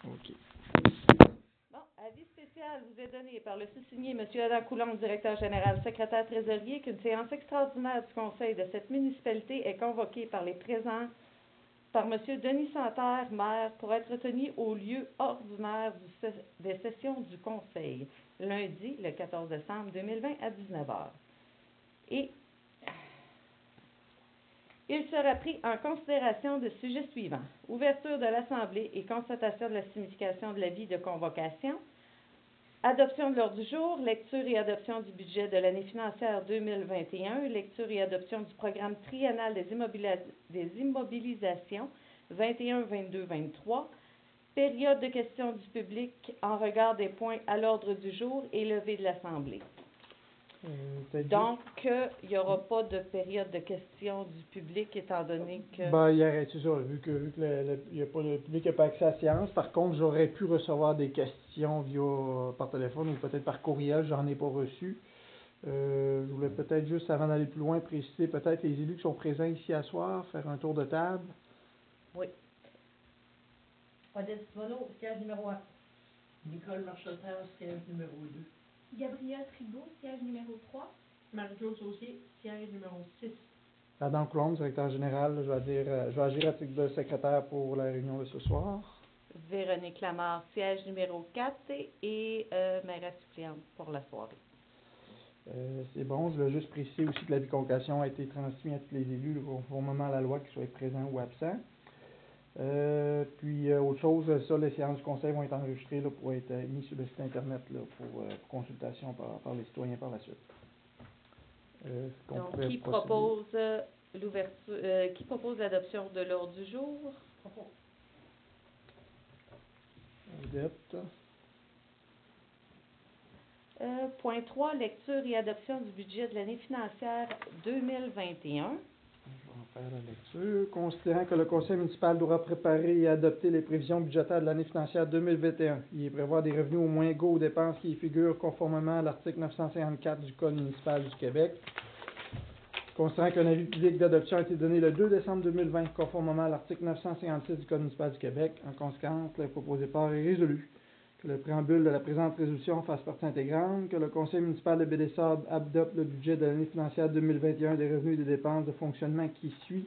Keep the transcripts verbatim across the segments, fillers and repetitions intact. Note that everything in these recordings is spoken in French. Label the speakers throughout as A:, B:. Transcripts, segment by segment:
A: OK.
B: Bon, avis spécial vous est donné par le sous-signé M. Adam Coulombe, directeur général, secrétaire trésorier, qu'une séance extraordinaire du Conseil de cette municipalité est convoquée par les présents par M. Denis Santerre, maire, pour être tenue au lieu ordinaire du, des sessions du Conseil, lundi, le quatorze décembre deux mille vingt à dix-neuf heures. Et il sera pris en considération de sujets suivants. Ouverture de l'Assemblée et constatation de la signification de l'avis de convocation. Adoption de l'ordre du jour, lecture et adoption du budget de l'année financière deux mille vingt et un, lecture et adoption du programme triennal des, immobilis- des immobilisations vingt et un, vingt-deux, vingt-trois, période de questions du public en regard des points à l'ordre du jour et levée de l'Assemblée.
A: Euh,
B: Donc, euh, il n'y aura pas de période de questions du public étant donné que...
A: Ben, il y aurait, c'est ça, vu que, vu que le, le, y a pas, le public n'a pas accès à la séance. Par contre, j'aurais pu recevoir des questions via par téléphone ou peut-être par courriel, j'en ai pas reçu. Euh, je voulais peut-être juste, avant d'aller plus loin, préciser peut-être les élus qui sont présents ici à soir, faire un tour de table.
B: Oui.
C: Odette Bono, siège numéro un. Nicole Marcheterre, siège numéro deux.
D: Gabrielle Tribault, siège numéro trois.
C: Marie-Claude Saucier, siège numéro six.
A: Adam Coulombe, directeur général, je vais, dire, je vais agir à titre de secrétaire pour la réunion de ce soir.
B: Véronique Lamarre, siège numéro quatre et euh, mairesse suppléante pour la soirée.
A: Euh, c'est bon, je voulais juste préciser aussi que la convocation a été transmise à tous les élus, conformément à la loi, qu'ils soient présents ou absents. Euh, puis, euh, autre chose, ça, les séances du conseil vont être enregistrées là, pour être euh, mises sur le site internet là, pour, euh, pour consultation par, par les citoyens par la suite. Euh,
B: Donc, qui propose euh, l'ouverture, euh, qui propose l'adoption de l'ordre du jour?
C: Propos.
A: Odette.
B: Euh, point trois, lecture et adoption du budget de l'année financière deux mille vingt et un.
A: Je vais en faire la lecture. Considérant que le conseil municipal devra préparer et adopter les prévisions budgétaires de l'année financière deux mille vingt et un, il y prévoit des revenus au moins égaux aux dépenses qui y figurent conformément à l'article neuf cent cinquante-quatre du Code municipal du Québec. Considérant qu'un avis public d'adoption a été donné le deux décembre deux mille vingt, conformément à l'article neuf cent cinquante-six du Code municipal du Québec, en conséquence, le proposé part est résolu que le préambule de la présente résolution fasse partie intégrante, que le conseil municipal de Baie-des-Sables adopte le budget de l'année financière deux mille vingt et un des revenus et des dépenses de fonctionnement qui suit.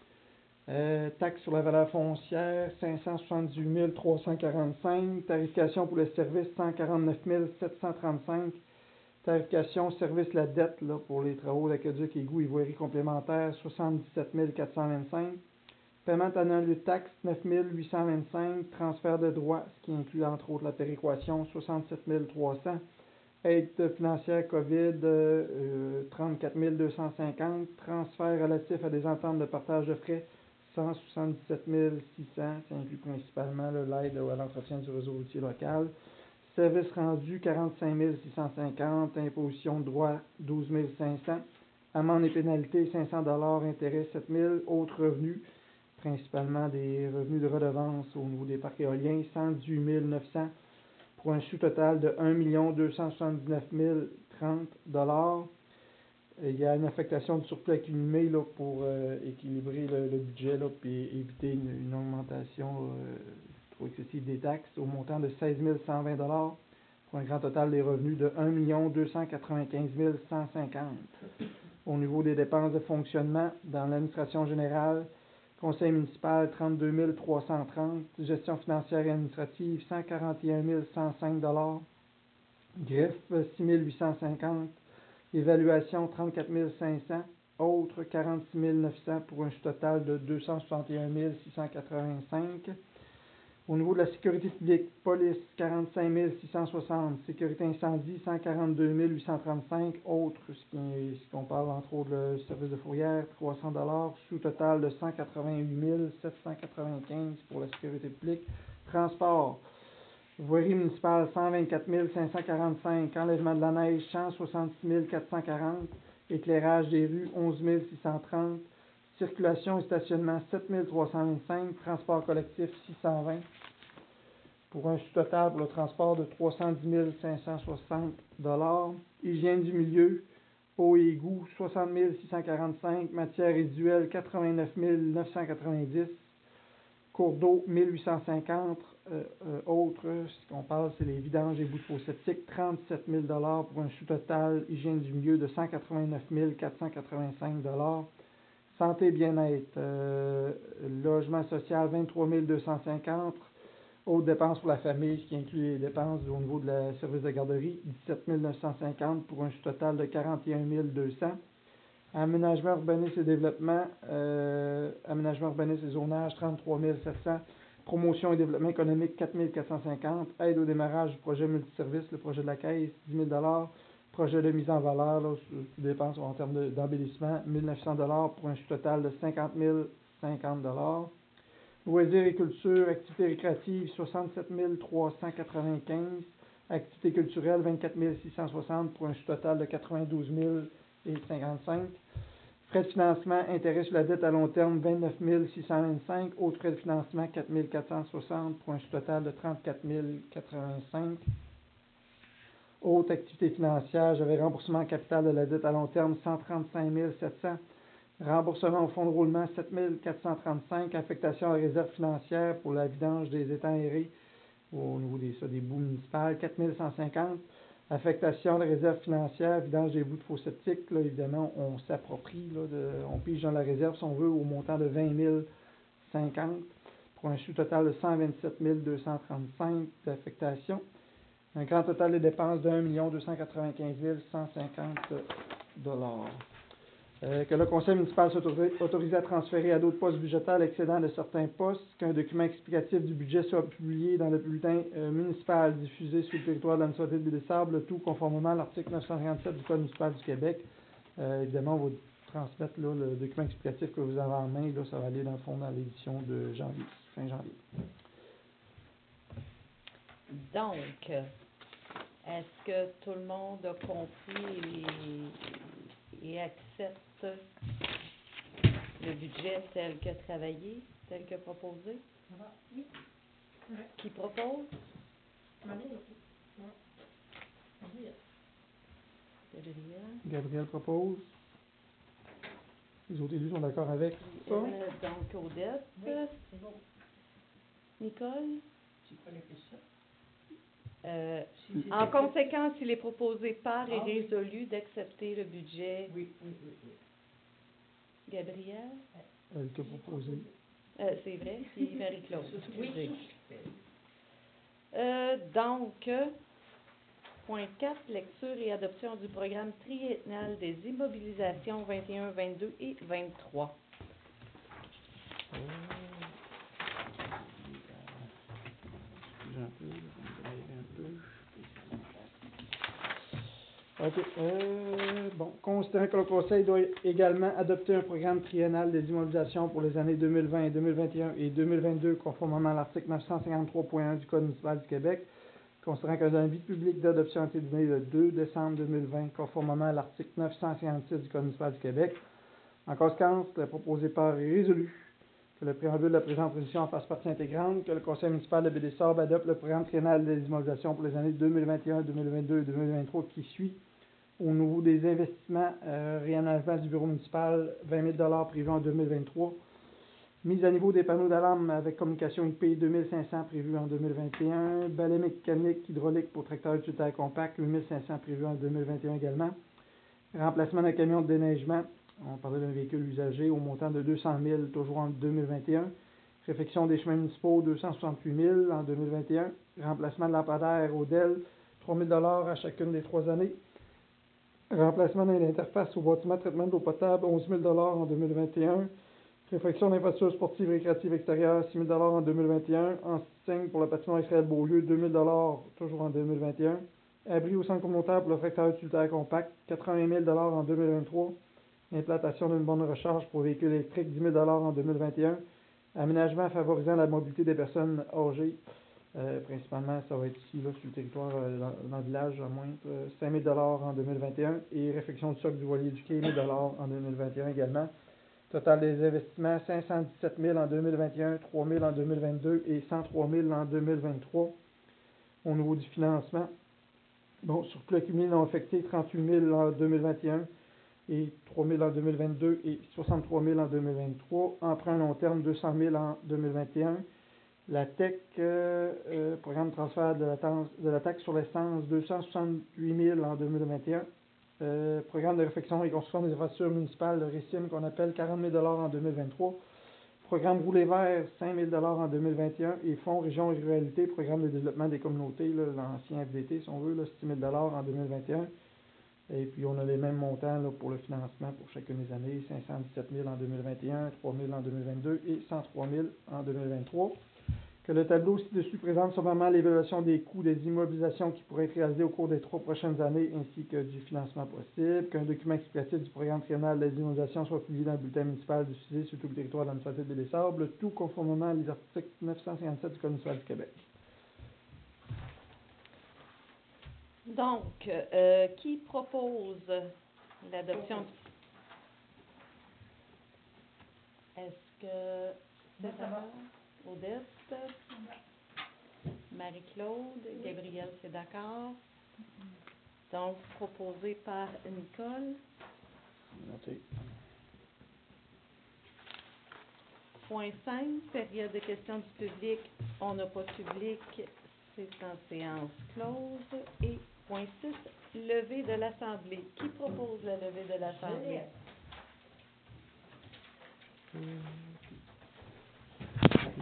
A: Euh, taxe sur la valeur foncière, cinq cent soixante-dix-huit mille trois cent quarante-cinq. Tarification pour les services, cent quarante-neuf mille sept cent trente-cinq. Tarification, service, la dette là, pour les travaux d'aqueduc, égouts et voiries complémentaires, soixante-dix-sept mille quatre cent vingt-cinq. Paiement annuel de taxes, neuf mille huit cent vingt-cinq. Transfert de droits, ce qui inclut entre autres la péréquation, soixante-sept mille trois cents. Aide financière COVID, euh, trente-quatre mille deux cent cinquante. Transfert relatif à des ententes de partage de frais, cent soixante-dix-sept mille six cents. Ça inclut principalement l'aide à l'entretien du réseau routier local. Services rendus, quarante-cinq mille six cent cinquante. Imposition de droits, douze mille cinq cents. Amende et pénalité, cinq cents dollars. Intérêt, sept mille. Autres revenus, principalement des revenus de redevance au niveau des parcs éoliens, cent dix-huit mille neuf cents, pour un sous-total de un million deux cent soixante-dix-neuf mille trente dollars. Il y a une affectation de surplus accumulé là, pour euh, équilibrer le, le budget et éviter une, une augmentation euh, trop excessive des taxes au montant de seize mille cent vingt dollars pour un grand total des revenus de un million deux cent quatre-vingt-quinze mille cent cinquante. Au niveau des dépenses de fonctionnement, dans l'administration générale, conseil municipal trente-deux mille trois cent trente, gestion financière et administrative cent quarante et un mille cent cinq dollars, greffe six mille huit cent cinquante, évaluation trente-quatre mille cinq cents, autres quarante-six mille neuf cents pour un total de deux cent soixante et un mille six cent quatre-vingt-cinq. Au niveau de la sécurité publique, police quarante-cinq mille six cent soixante, sécurité incendie cent quarante-deux mille huit cent trente-cinq, autres, ce qui ce qu'on parle entre autres le service de fourrière, trois cents dollars, sous-total de cent quatre-vingt-huit mille sept cent quatre-vingt-quinze pour la sécurité publique. Transport, voirie municipale cent vingt-quatre mille cinq cent quarante-cinq, enlèvement de la neige cent soixante-six mille quatre cent quarante, éclairage des rues onze mille six cent trente, circulation et stationnement sept mille trois cent vingt-cinq, transport collectif six cent vingt, pour un sous-total pour le transport de trois cent dix mille cinq cent soixante dollars. Hygiène du milieu, eau et égout soixante mille six cent quarante-cinq, matières résiduelles quatre-vingt-neuf mille neuf cent quatre-vingt-dix, cours d'eau mille huit cent cinquante, euh, euh, autres, ce qu'on parle, c'est les vidanges et bouts de faux septiques, trente-sept mille dollars pour un sous-total hygiène du milieu de cent quatre-vingt-neuf mille quatre cent quatre-vingt-cinq dollars. Santé et bien-être, euh, logement social, vingt-trois mille deux cent cinquante. Autres dépenses pour la famille, ce qui inclut les dépenses au niveau de la service de garderie, dix-sept mille neuf cent cinquante pour un sous-total de quarante et un mille deux cents. Aménagement urbanisme et développement, euh, aménagement urbanisme et zonage, trente-trois mille sept cents. Promotion et développement économique, quatre mille quatre cent cinquante. Aide au démarrage du projet multiservice, le projet de la caisse, dix mille dollars. Projet de mise en valeur, là, sous dépenses en termes de- d'embellissement, mille neuf cents dollars pour un total de cinquante mille cinquante dollars. Loisirs et culture, activités récréatives, soixante-sept mille trois cent quatre-vingt-quinze. Activités culturelles, vingt-quatre mille six cent soixante pour un total de quatre-vingt-douze mille cinquante-cinq. Frais de financement, intérêt sur la dette à long terme, vingt-neuf mille six cent vingt-cinq. Autres frais de financement, quatre mille quatre cent soixante pour un total de trente-quatre mille quatre-vingt-cinq. Autres activités financières, j'avais remboursement capital de la dette à long terme, cent trente-cinq mille sept cents. Remboursement au fonds de roulement, sept mille quatre cent trente-cinq. Affectation à la réserve financière pour la vidange des étangs aérés au niveau des, ça, des boues municipales, quatre mille cent cinquante. Affectation à la réserve financière, vidange des bouts de faux septiques, là, évidemment, on s'approprie, là, de, on pige dans la réserve, si on veut, au montant de vingt mille cinquante pour un sous-total de cent vingt-sept mille deux cent trente-cinq d'affectation. Un grand total de dépenses de un million deux cent quatre-vingt-quinze mille cent cinquante dollars. Euh, que le conseil municipal soit autorisé à transférer à d'autres postes budgétaires l'excédent de certains postes, qu'un document explicatif du budget soit publié dans le bulletin euh, municipal diffusé sur le territoire de la municipalité de Baie-des-Sables, le tout conformément à l'article neuf cent cinquante-sept du Code municipal du Québec. Euh, évidemment, on va transmettre là, le document explicatif que vous avez en main, là, ça va aller dans le fond dans l'édition de janvier, fin janvier.
B: Donc, est-ce que tout le monde a compris et, et accepte le budget tel que travaillé, tel que proposé?
C: Ça va? Oui. Ouais.
B: Qui propose?
C: Marie, oui. Oui.
B: Gabriel.
A: Gabriel propose. Les autres élus sont d'accord avec ça?
B: Euh, donc, Odette.
C: Oui, c'est bon.
B: Nicole.
C: Tu connais plus ça?
B: Euh,
C: Si j'ai
B: en
C: fait-
B: conséquence, il est proposé par et
C: Ah oui.
B: résolu d'accepter le budget.
C: Oui, oui, oui, oui.
B: Gabriel.
A: Elle qui a proposé.
B: Euh, c'est vrai, puis Marie-Claude.
C: Oui.
B: excusez. Euh, donc, euh, point quatre, lecture et adoption du programme triennal des immobilisations vingt et un, vingt-deux et vingt-trois.
A: Excusez un peu, on va aérer un peu. OK. Euh, bon, considérant que le Conseil doit également adopter un programme triennal des immobilisations pour les années deux mille vingt, deux mille vingt et un et deux mille vingt-deux, conformément à l'article neuf cent cinquante-trois point un du Code municipal du Québec, considérant qu'un avis public d'adoption a été donné le deux décembre deux mille vingt, conformément à l'article neuf cent cinquante-six du Code municipal du Québec. En conséquence, il est proposé par et résolu que le préambule de la présente résolution en fasse partie intégrante, que le Conseil municipal de Baie-des-Sables adopte le programme triennal des immobilisations pour les années deux mille vingt et un, deux mille vingt-deux et deux mille vingt-trois qui suit. Au niveau des investissements, euh, réaménagement du bureau municipal, vingt mille dollars prévus en deux mille vingt-trois. Mise à niveau des panneaux d'alarme avec communication I P deux mille cinq cents prévus en deux mille vingt et un. Balai mécanique hydraulique pour tracteur utilitaire compact, huit mille cinq cents prévus en deux mille vingt et un également. Remplacement d'un camion de déneigement, on parlait d'un véhicule usagé au montant de deux cent mille, toujours en deux mille vingt et un. Réfection des chemins municipaux, deux cent soixante-huit mille en deux mille vingt et un. Remplacement de lampadaire au D E L, trois mille dollars à chacune des trois années. Remplacement de l'interface au bâtiment de traitement d'eau potable, onze mille dollars en deux mille vingt et un. Réfection d'infrastructures sportives et récréatives extérieures, six mille dollars en deux mille vingt et un. Enseigne pour le patinoire Israël Beaulieu, deux mille dollars toujours en deux mille vingt et un. Abri au centre communautaire pour le tracteur utilitaire compact, quatre-vingt mille dollars en deux mille vingt-trois. Implantation d'une borne de recharge pour véhicules électriques, dix mille dollars en deux mille vingt et un. Aménagement favorisant la mobilité des personnes âgées. Euh, principalement, ça va être ici, là, sur le territoire, euh, dans, dans le village, à moins, euh, cinq mille dollars en deux mille vingt et un, et réfection du socle du voilier du quai, mille dollars en deux mille vingt et un également. Total des investissements, cinq cent dix-sept mille en deux mille vingt et un, trois mille en deux mille vingt-deux et cent trois mille en deux mille vingt-trois. Au niveau du financement, bon, surplus accumulé non affecté, trente-huit mille en deux mille vingt et un et trois mille en deux mille vingt-deux et soixante-trois mille en deux mille vingt-trois. Emprunt à long terme, deux cent mille en deux mille vingt et un. La T E C, euh, euh, programme de transfert de la, taxe, de la taxe sur l'essence, deux cent soixante-huit mille en deux mille vingt et un. Euh, programme de réfection et construction des infrastructures municipales, le RICIM, qu'on appelle quarante mille dollars en deux mille vingt-trois. Programme Rouler vert, cinq mille dollars en deux mille vingt et un. Et Fonds Région et Ruralité, programme de développement des communautés, là, l'ancien F D T, si on veut, là, six mille dollars en deux mille vingt et un. Et puis, on a les mêmes montants là, pour le financement pour chacune des années, cinq cent dix-sept mille en deux mille vingt et un, trois mille en deux mille vingt-deux et cent trois mille en deux mille vingt-trois. Que le tableau ci-dessus présente sommairement l'évaluation des coûts des immobilisations qui pourraient être réalisées au cours des trois prochaines années ainsi que du financement possible. Qu'un document explicatif du programme triennal des immobilisations soit publié dans le bulletin municipal diffusé sur tout le territoire de la municipalité de Baie-des-Sables, le tout conformément aux articles neuf cent cinquante-sept du Code municipal du Québec.
B: Donc, euh, qui propose l'adoption? Est-ce que
C: Moi, ça va.
B: Odette, Marie-Claude, Gabrielle, c'est d'accord? Donc, proposé par Nicole.
A: Noté.
B: Point cinq, période de questions du public. On n'a pas de public, c'est en séance close. Et point six, levée de l'Assemblée. Qui propose la levée de l'Assemblée?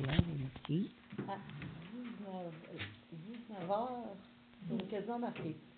E: Merci.
B: À dix-neuf heures, c'est quasiment marqué.